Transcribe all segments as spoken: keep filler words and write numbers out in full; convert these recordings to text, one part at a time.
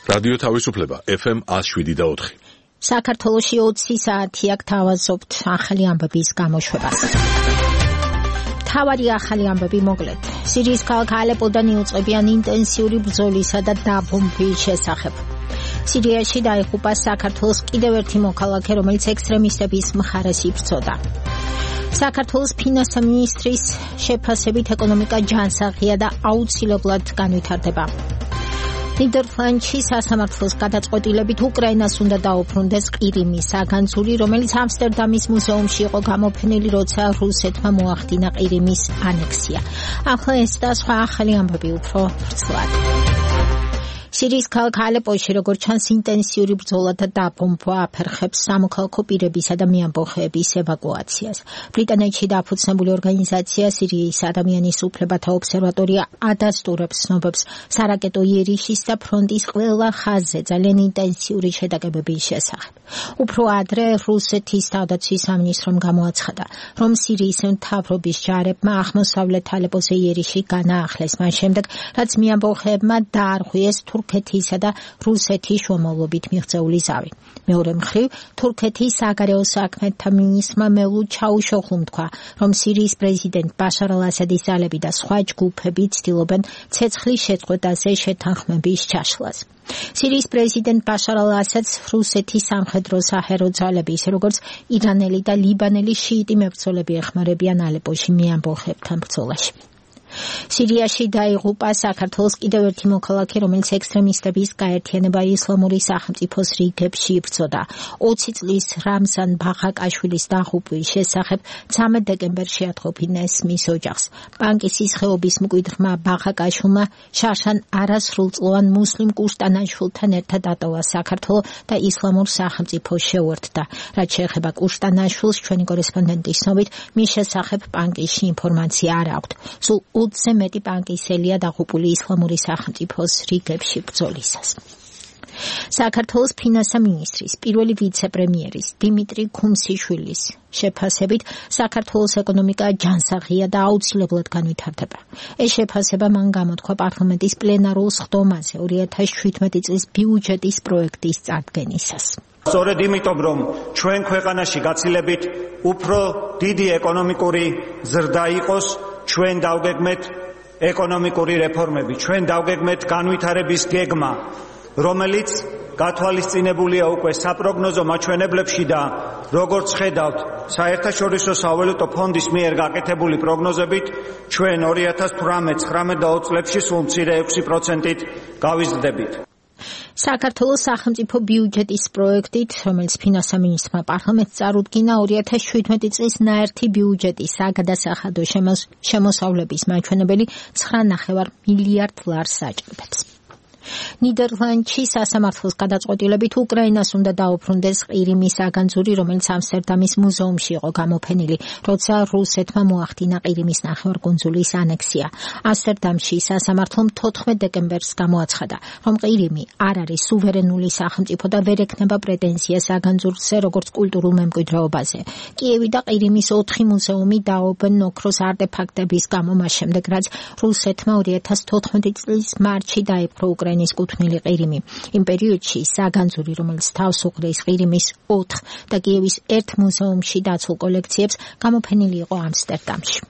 რადიო თავისუფლება ეფ ემ one oh seven და four. საქართველოში ოცი საათია გთავაზობთ ახალი ამბების გამოშვებას. თავარი ახალი ამბები მოკლედ. სირიის ქალაქ ალეპოდან იუწყებიან ინტენსიური ბრძოლისა და დაბომბვის შესახებ. სირიაში დაიღუპა საქართველოს კიდევ ერთი მოქალაქე, რომელიც ექსტრემისტების მხარეს იბრძოდა. საქართველოს ფინანსთა მინისტრის შეფასებით ეკონომიკა ჯანსაღია და აუცილებლად განვითარდება. ნიდერლანდში სასამართლოს გადაწყვეტილებით უკრაინას უნდა დაუბრუნდეს ყირიმის საგანძური, რომელიც ამსტერდამის მუზეუმში იყო გამოფენილი, როცა რუსეთმა მოახდინა ყირიმის ანექსია. ახლა ეს და სხვა ახალი ამბები უფრო ვრცლად. სირიის ქალაქ ალეპოში, როგორც ჩანს, ინტენსიური ბრძოლა და დაბომბვა აფერხებს სამოქალაქო პირებისა და მეამბოხეების ევაკუაციას. ბრიტანეთში დაფუძნებული ორგანიზაცია სირიის ადამიანის უფლებათა ობსერვატორია ადასტურებს ცნობებს სარაკეტო იერიშის და ფრონტის ყველა ხაზზე ძალიან ინტენსიური შეტაკებების შესახებ. უფრო ადრე რუსეთის თავდაცვის სამინისტრომ გამოაცხადა, რომ სირიის მთავრობის ჯარებმა აღმოსავლეთ ალეპოზე იერიში განაახლეს მან შემდეგ, რაც მეამბოხეებმა დაარღვიეს თურქეთისა და რუსეთის შუამავლობით მიღწეული ზავი. მეორე მხრივ, თურქეთის საგარეო საქმეთა მინისტრმა მევლუდ ჩაუშოხლუმ თქვა, რომ სირიის პრეზიდენტ ბაშარ ალ-ასადის ძალები და სხვა ჯგუფები ცდილობენ ცეცხლის შეწყვეტაზე შეთანხმების ჩაშლას. სირიის პრეზიდენტ ბაშარ ალ-ასადს რუსეთის სამხედრო საჰერო ძალები, ისე როგორც ირანელი და ლიბანელი შიიტი მებრძოლები ეხმარებიან ალეპოში მეამბოხეებთან ბრძოლაში. სირიაში დაიღუპა საქართველოს კიდევ ერთი მოქალაქე, რომელიც ექსტრემისტების გაერთიანება ისლამური სახელმწიფოს რიგებში იბრძოდა. ოცი წლის რამზან ბაღაკაშვილის დაღუპვის შესახებ ცამეტ დეკემბერში ათყოფინეს მის ოჯახს. ბანკისის ხეობის მკვიდრმა ბაღაკაშვილმა შარშან არასრულწლოვან მუსლიმ კუშტანაშვილთან ერთად ატოვა საქართველო და ისლამურ სახელმწიფოს შეუერთდა. რაც შეეხება კუშტანაშვილს, ჩვენი კორესპონდენტის ცნობით, მის შესახებ ბანკისში ინფორმაცია არ აქვთ. სულ ოცზე მეტი ბანკისელია დაღუპული ისლამური სახელმწიფოს რიგებში ბრძოლისას. საქართველოს ფინანსთა მინისტრის პირველი ვიცე-პრემიერის დიმიტრი ქუმსიშვილის შეფასებით საქართველოს ეკონომიკა ჯანსაღია და აუცილებლად განვითარდება. ეს შეფასება მან გამოთქვა პარლამენტის პლენარულ სხდომაზე ორი ათას შვიდმეტი წლის ბიუჯეტის პროექტის წარდგენისას. სწორედ იმიტომ, რომ ჩვენ ქვეყანაში გაცილებით უფრო დიდი ეკონომიკური ზრდა იყოს, ჩვენ დავგეგმეთ ეკონომიკური რეფორმები, ჩვენ დავგეგმეთ განვითარების გეგმა, რომელიც გათვალისწინებულია უკვე საპროგნოზო მაჩვენებლებში და როგორც ხედავთ, საერთაშორისო სავალუტო ფონდის მიერ გაკეთებული პროგნოზებით, ჩვენ ორი ათას თვრამეტ, ცხრამეტ და ოცი წლებში სულ მცირე ექვსი პროცენტით გავიზრდებით. საქართველოს სახელმწიფო ბიუჯეტის პროექტით, რომელიც ფინანსთა მინისტრმა პარლამენტს წარუდგინა, ორი ათას შვიდმეტი წლის ნაერთი ბიუჯეტის საგადასახადო შემოსავლების მაჩვენებელი ცხრა ნახევარ მილიარდ ლარს აჭირბებს. ნიდერლანდში სასამართლოს გადაწყვეტილებით უკრაინას უნდა დაუბრუნდეს ყირიმის საგანძური, რომელიც ამსტერდამის მუზეუმში იყო გამოფენილი, როცა რუსეთმა მოახდინა ყირიმის ნახევარკუნძულის ანექსია. ამსტერდამში სასამართლომ თოთხმეტ დეკემბერს გამოაცხადა, რომ ყირიმი არ არის სუვერენული სახელმწიფო და ვერ ექნება პრეტენზია საგანძურზე როგორც კულტურულ მემკვიდრეობაზე. კიევი და ყირიმის ოთხი მუზეუმი დაობენ ოქროს არტეფაქტების გამო მას შემდეგ, რაც რუსეთმა ორი ათას თოთხმეტი წლის მარტში დაიპყრო უკრაინის კუთვნილი ყირიმი. იმ პერიოდში საგანძური, რომელიც თავს უყრეს ყირიმის ოთხ და კიევის ერთ მუზეუმში დაცულ კოლექციებს, გამოფენილი იყო ამსტერდამში.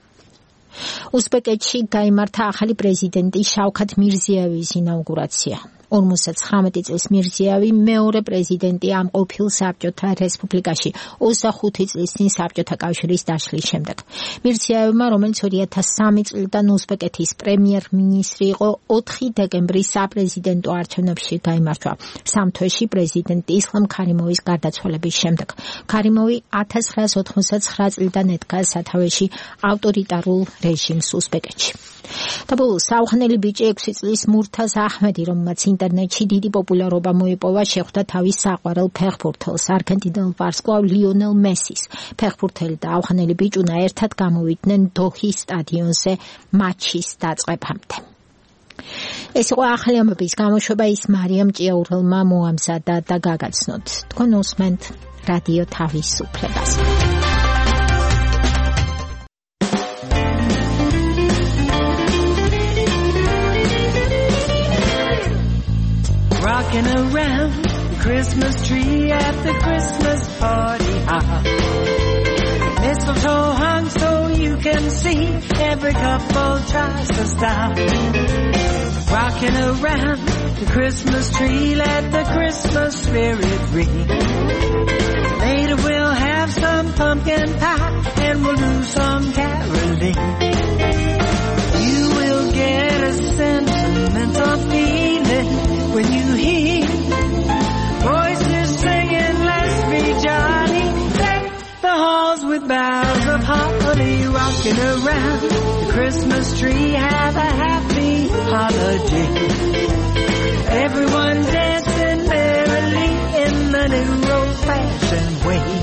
უზბეკეთში გაიმართა ახალი პრეზიდენტი შავქათ მირზიევის ინაუგურაცია. ორმოცდაცხრამეტი წლის მირზიევი მეორე პრეზიდენტი ამ ყოფილ საბჭოთა რესპუბლიკაში ოცდახუთი წლის წინ საბჭოთა კავშირის დაშლის შემდეგ. მირზიევმა, რომელიც ორი ათას სამი წლიდან უზბეკეთის პრემიერ-მინისტრი იყო, ოთხი დეკემბრის საპრეზიდენტო არჩევნებში გაიმარჯვა. სამ თვეში პრეზიდენტი ისლამ ქარიმოვის გარდაცვალების შემდეგ. ქარიმოვი ათას ცხრაას ოთხმოცდაცხრა წლიდან ედგა სათავეში ავტორიტარულ რეჟიმს უზბეკეთში. და ბოლოს საუხანელი ბიჭი ექვსი წლის მურთაზ აჰმედი, რომელმაც ინტერნეტში დიდი პოპულარობა მოიპოვა, შეხვდა თავის საყვარელ ფეხბურთელს, არგენტინელ ვარსკვლავ ლიონელ მესის. ფეხბურთელი და აუხანელი ბიჭუნა ერთად გამოვიდნენ დოჰის სტადიონზე მატჩის დაწყებამდე. ეს იყო ახალი ამბების გამოშვება, ის მარიამ ჭიაურელმა მოამზადა და გაგაცნოთ. თქვენ უსმენთ რადიო თავისუფლებას. Rocking around the Christmas tree at the Christmas party hop. Mistletoe hung so you can see every couple tries to stop. Rocking around the Christmas tree, let the Christmas spirit ring. Later we'll have some pumpkin pie and we'll do some caroling. You will get a sentimental feeling when you hear voices singing, let's be jolly. Deck the halls with boughs of holly. Rocking around the Christmas tree, have a happy holiday. Everyone dancing merrily in the new old-fashioned way.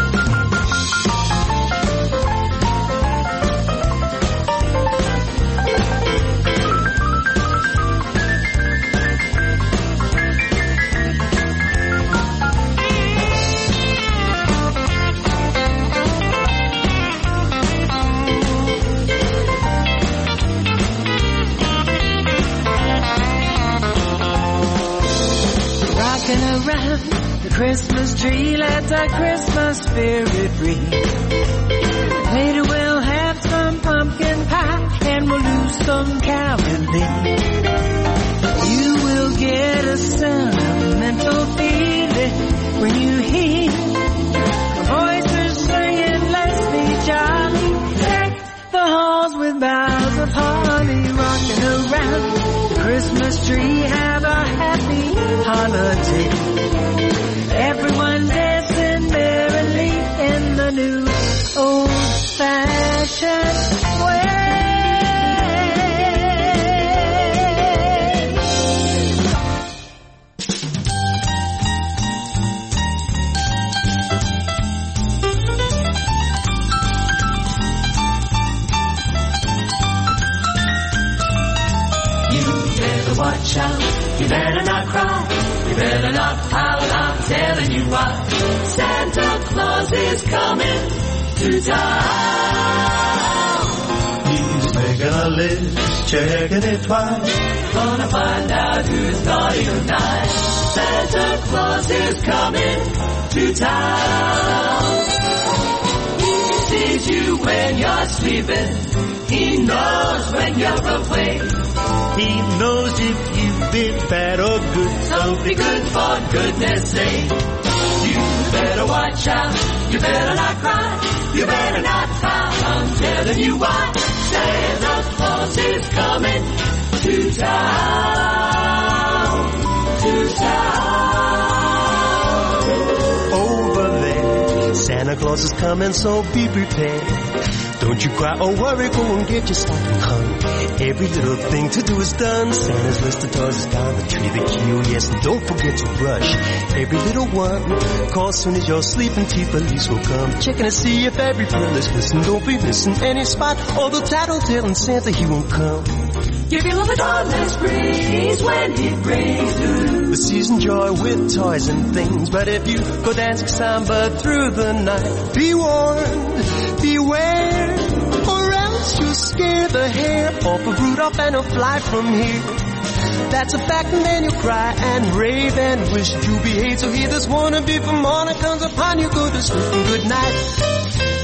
Around the Christmas tree, let the Christmas spirit ring. Later we'll have some pumpkin pie and we'll do some caroling. You will get a sentimental feeling when you hear voices singing, let's be jolly. Deck the halls with boughs of holly. Rocking around the Christmas tree, have a happy holiday. Everyone dancing merrily in the new old-fashioned way. You better watch out, you better not cry. You better not pout, I'm telling you why. Santa Claus is coming to town. He's making a list, checking it twice. Gonna find out who's naughty or nice. Santa Claus is coming to town. He sees you when you're sleeping. He knows when you're awake. He knows if you've been bad or good. So be good for goodness sake. You better watch out. You better not cry. You better not pout. I'm telling you why. Santa Claus is coming to town. To town. Over there, Santa Claus is coming, so be prepared. Don't you cry or worry, go and get your stocking hung. Every little thing to do is done. Santa's list of toys is down the tree, the key, oh yes, and don't forget to brush every little one. Call soon as you're sleeping, T police will come, checking to see if every pill is missing. Don't be missing any spot, although tattletelling Santa, he won't come. You feel the dawnless breeze when he brings you the season joy with toys and things. But if you go dancing samba through the night, be warned, beware, or else you'll scare the hair off of Rudolph and he'll fly from here. That's a fact, and then you'll cry and rave and wish you behave. So hear this wannabe from morning comes upon you, go to sleep and good night.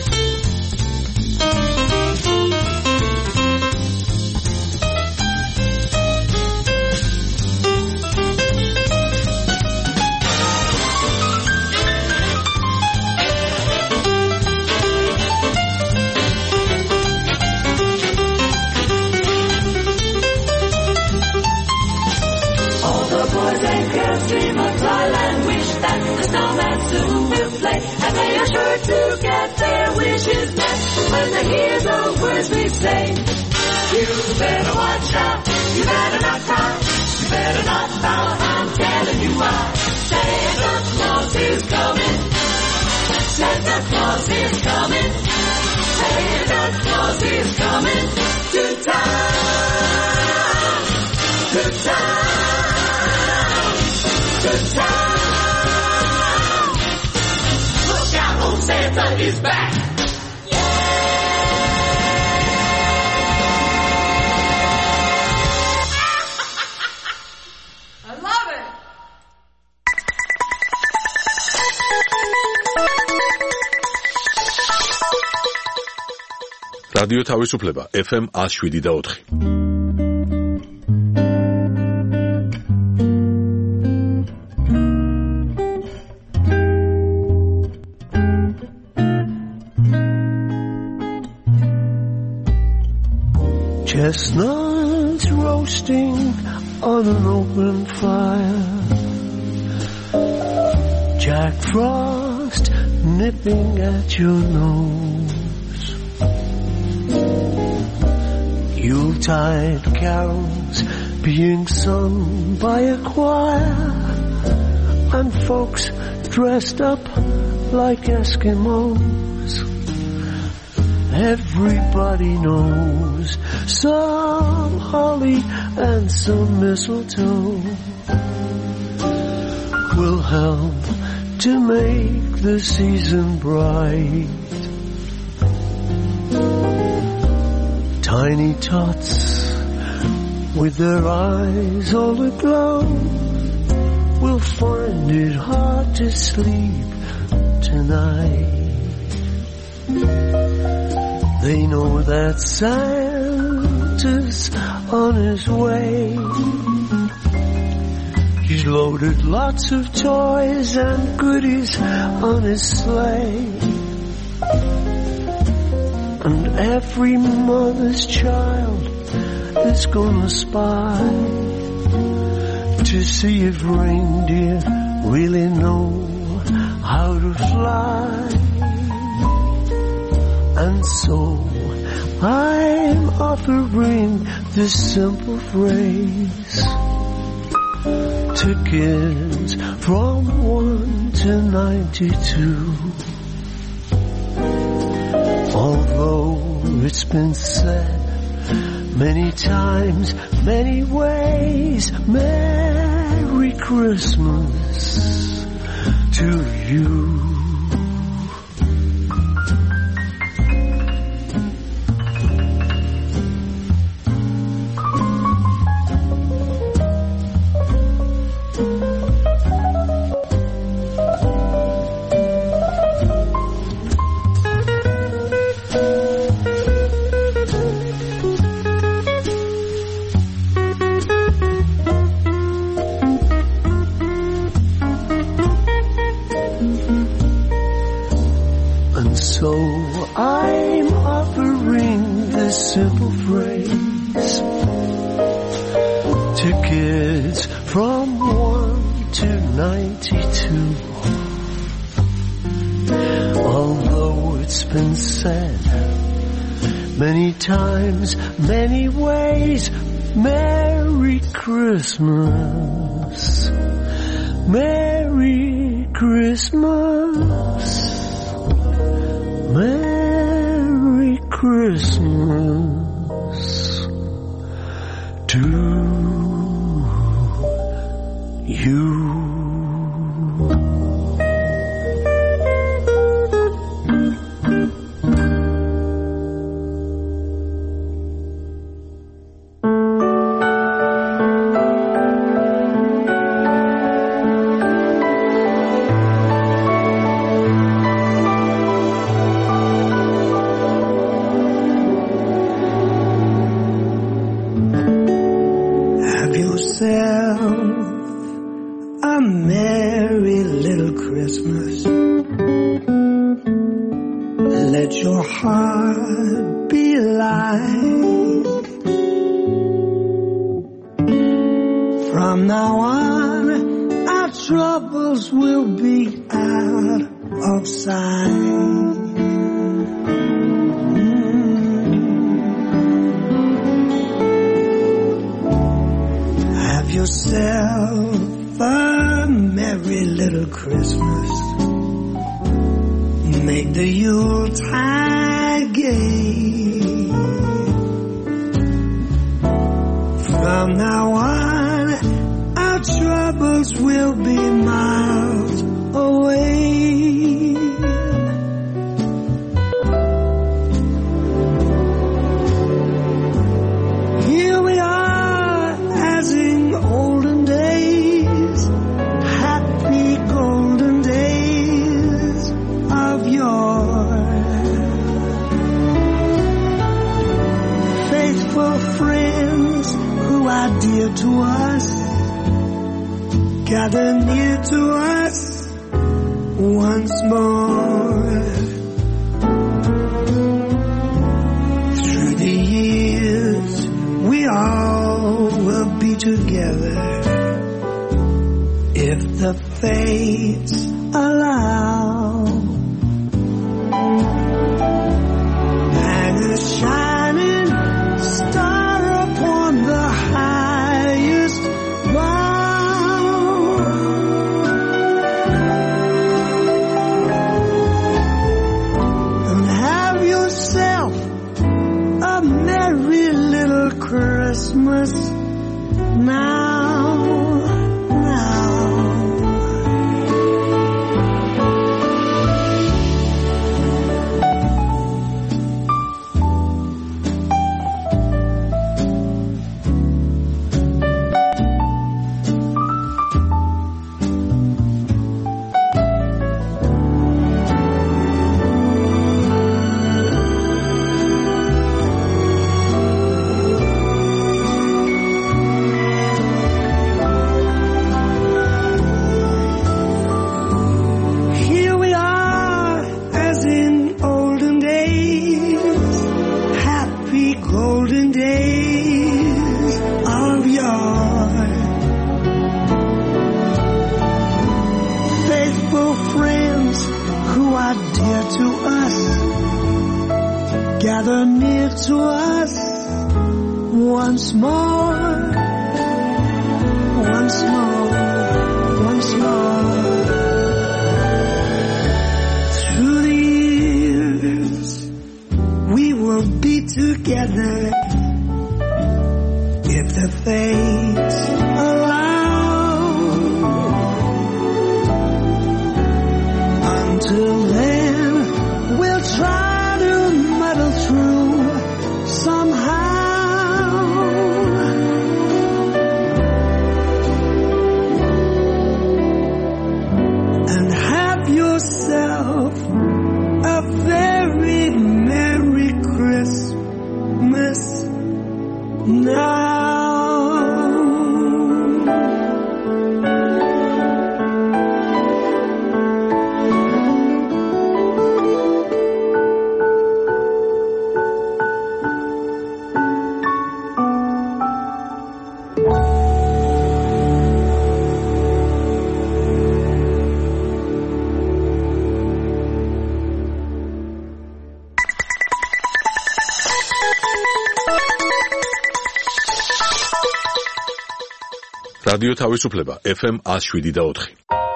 Dream of Toyland, wish that the snowman soon will play, and they are sure to get their wishes met when they hear the words we say. You better watch out, you better not cry, you better not pout, I'm telling you why. Santa Claus is coming, Santa Claus is coming, Santa Claus is coming to town, to town. Good time. Look out, old Santa რადიო თავისუფლება ეფ ემ one oh seven და four. Chestnuts roasting on an open fire, Jack Frost nipping at your nose, Yuletide carols being sung by a choir, and folks dressed up like Eskimos. Everybody knows some holly and some mistletoe will help to make the season bright. Tiny tots with their eyes all aglow will find it hard to sleep tonight. They know that Santa's on his way. He's loaded lots of toys and goodies on his sleigh. And every mother's child is gonna spy to see if reindeer really know how to fly. And so I'm offering this simple phrase to kids from one to ninety-two. Although it's been said many times, many ways, Merry Christmas to you. So I'm offering this simple phrase to kids from one to ninety-two. Although it's been said many times, many ways, Merry Christmas, Merry Christmas, Merry Christmas to you. A merry little Christmas. Let your heart be light. From now on, our troubles will be out of sight. Have yourself a merry little Christmas. Make the Yuletide gay. From now on, our troubles will be miles away. Here we are, as in olden days, happy golden days of yore. friends who are dear to us, gather near to us once more. Through the years, we all will be together if the fates allow. Hang a shining star upon the highest bough, and have yourself a merry little Christmas now. Gather near to us once more, once more, once more. Through the years, we will be together if the fates allow. Until then, we'll try through somehow, and have yourself a very Merry Christmas now. რადიო თავისუფლება ეფ ემ one oh seven და four.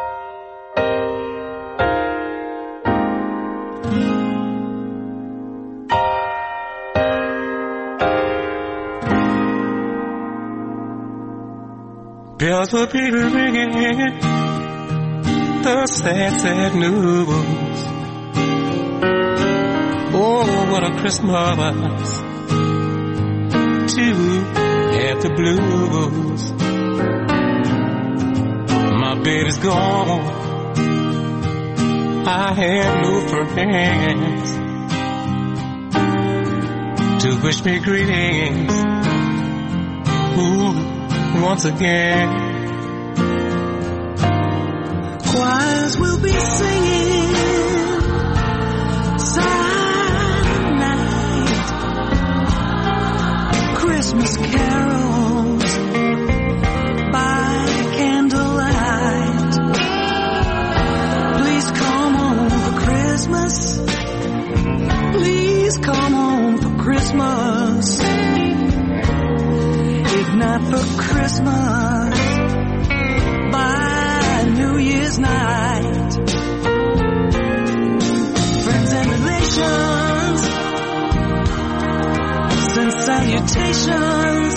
Bells will be ringing the sad, sad news. Oh, what a Christmas to have the blues. My baby's gone, I have no friends to wish me greetings. Ooh, once again. Choirs will be singing silent night, Christmas carols by candlelight. Please come home for Christmas, please come home for Christmas. If not for Christmas, by New Year's night. Friends and relations send salutations.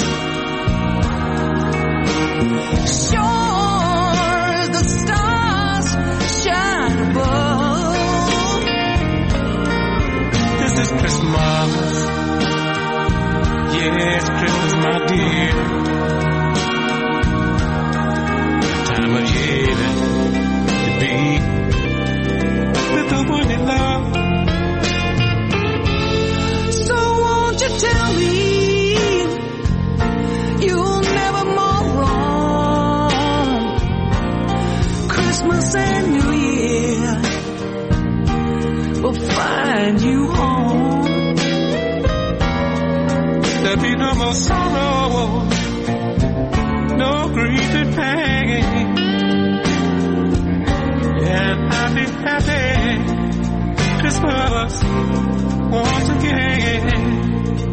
Sure as the stars shine above, this is Christmas. Yes, Christmas, my dear. Time of year to be with the one you love. So won't you tell me There'll be no more sorrow, no grief and pain. And I'll be happy Christmas once again.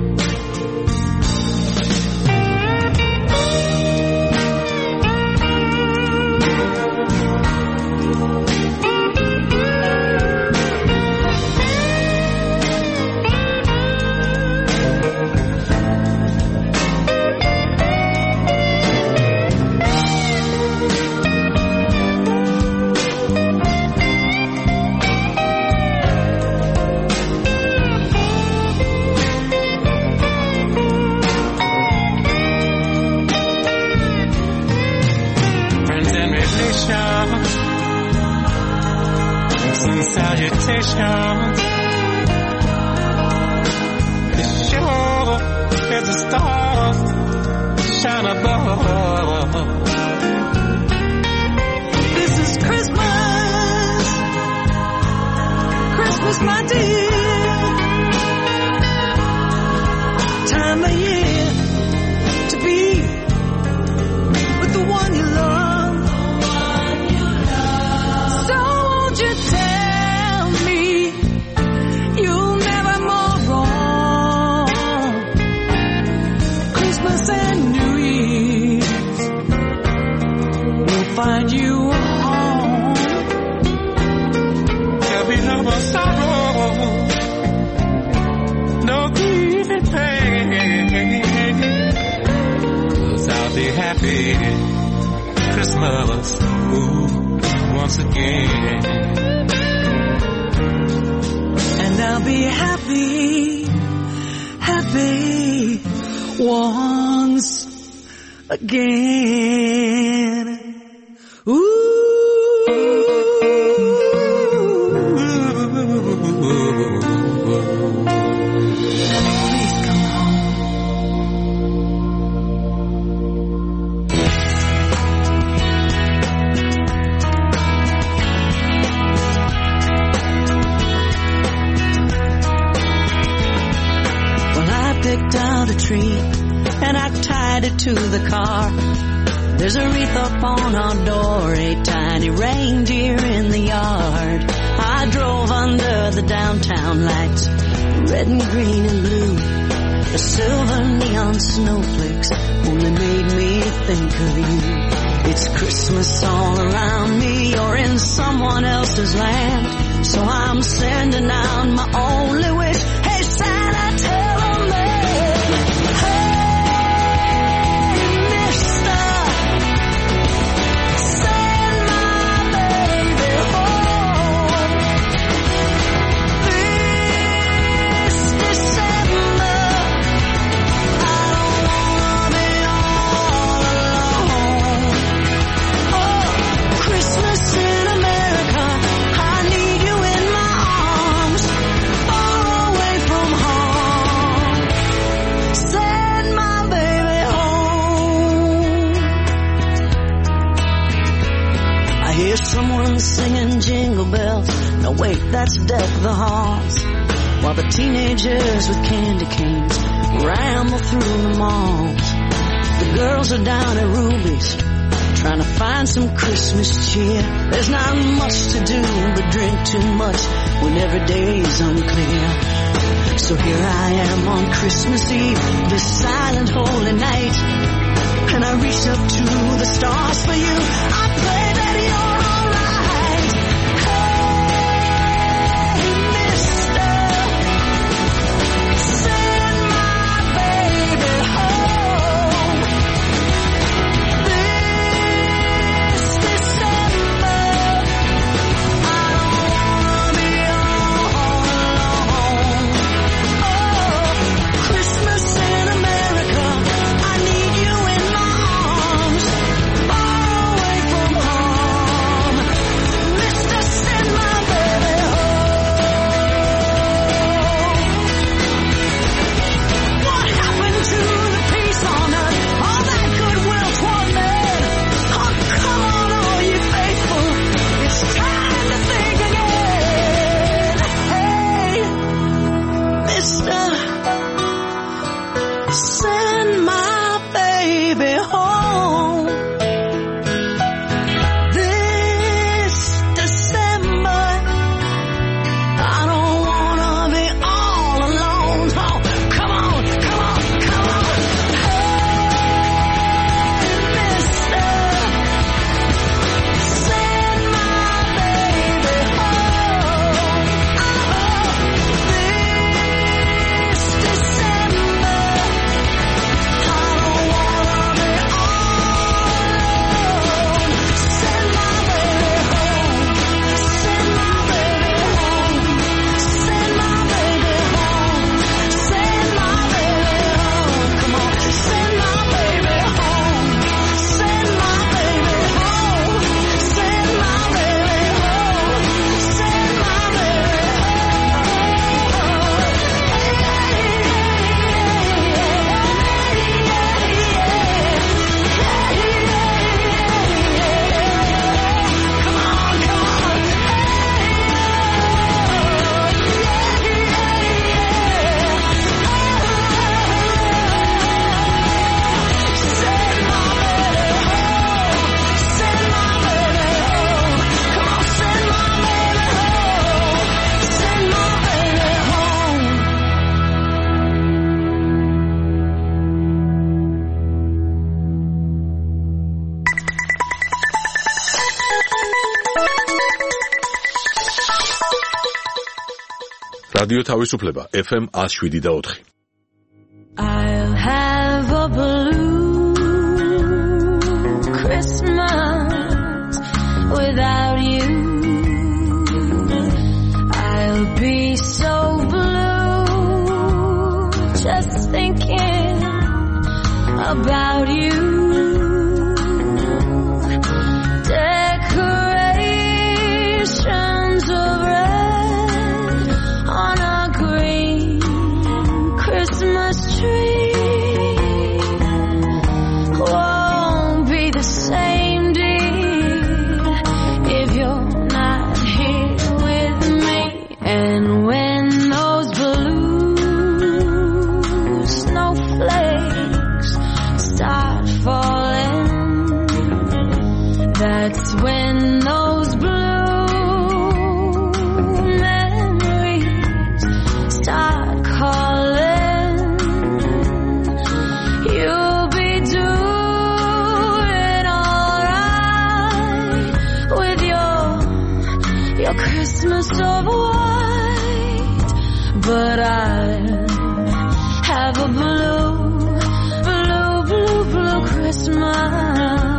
Salutations. It's sure as the stars shine above. This is Christmas, Christmas, my dear. Time of year to be with the one you love. So won't you tell me you'll never more wrong? Christmas and New Year's will find you home. There'll be no more sorrow, no grief and pain. 'Cause I'll be happy Christmas, ooh, once again. And I'll be happy, happy once again. Ooh. Please come home. Picked out a tree and I tied it to the car. There's a wreath up on our door, a tiny reindeer in the yard. I drove under the downtown lights, red and green and blue. The silver neon snowflakes only made me think of you. It's Christmas all around me, you're in someone else's land. So I'm sending out my only wish. Hey Santa, tell them that. Someone singing jingle bells. No wait, that's Deck the Halls. While the teenagers with candy canes ramble through the malls. The girls are down at Ruby's trying to find some Christmas cheer. There's not much to do but drink too much when every day's unclear. So here I am on Christmas Eve, this silent holy night, and I reach up to the stars for you. I pray that you're რადიო თავისუფლება F M one oh seven და four. I'll have a blue Christmas without you. I'll be so blue just thinking about you. Decorations of red on a green Christmas tree won't be the same, dear, if you're not here with me. And when those blue snowflakes start falling, that's when those blue memories start calling. You'll be doing alright with your your Christmas of white, but I'll have a blue, blue, blue, blue Christmas.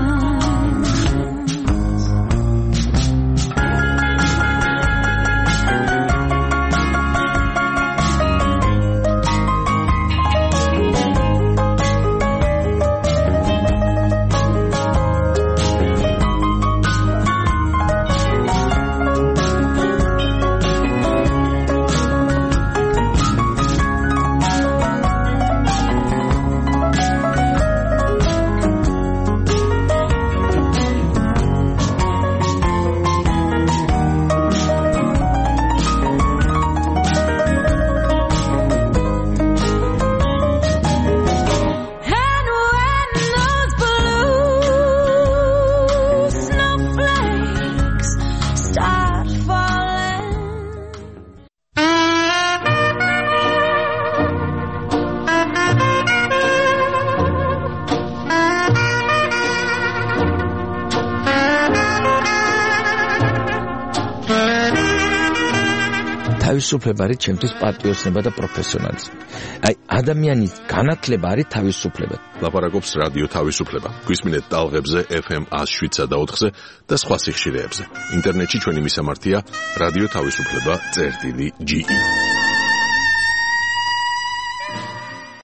თავისუფლება არის ჩემთვის პატრიოტიზმი და პროფესიონალიზმი. აი, ადამიანის განათლება არის თავისუფლება. ლაპარაკობს რადიო თავისუფლება. გვისმინეთ ტალღებზე F M one oh seven და four-ზე და სხვა სიხშირეებზე. ინტერნეტში ჩვენი მისამართია რადიო თავისუფლება წერტილი G E.